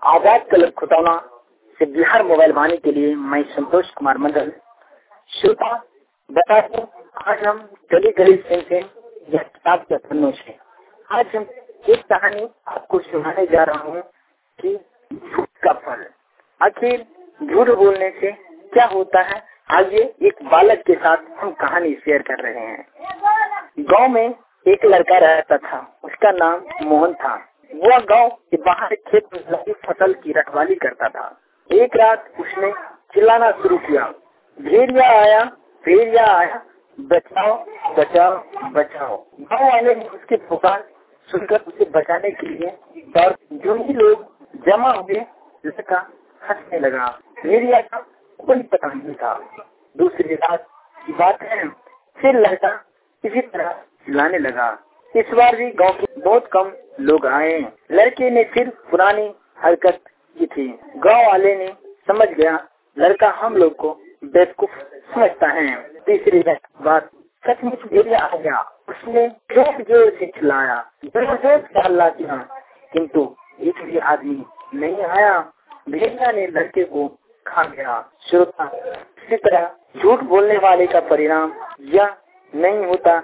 आजाद club Khutauna से Bihar mobile वाणी के लिए मैं संतोष कुमार मंडल। श्रोता बता दें, आज हम गली गली से या किताब के पन्नों से आज हम एक कहानी आपको सुनाने जा रहा हूँ कि झूठ का फल। आखिर झूठ बोलने से क्या होता है, आइए एक बालक के साथ हम कहानी शेयर कर रहे हैं। गांव में एक लड़का रहता था, उसका नाम मोहन था। वह गांव के बाहर खेत में लगी फसल की रखवाली करता था। एक रात उसने चिल्लाना शुरू किया, भेड़िया आया, भेड़िया आया, बचाओ बचाओ बचाओ। गांव वाले ने उसकी पुकार सुनकर उसे बचाने के लिए और जो ही लोग जमा हुए, लड़का हंसने लगा। भेड़िया का कोई पता नहीं था। दूसरी रात की बात है, फिर लड़का इसी तरह चिल्लाने लगा। इस बार भी गांव के बहुत कम लोग आए। लड़के ने फिर पुरानी हरकत की थी। गांव वाले ने समझ गया, लड़का हम लोग को बेवकूफ समझता है। तीसरी बात, सचमुच भेड़िया आ गया। उसने जोर जोर से चिल्लाया, जोर जोर से हल्ला किया, किंतु एक भी आदमी नहीं आया। भेड़िया ने लड़के को खा गया। श्रोता, इसी तरह झूठ बोलने वाले का परिणाम यह नहीं होता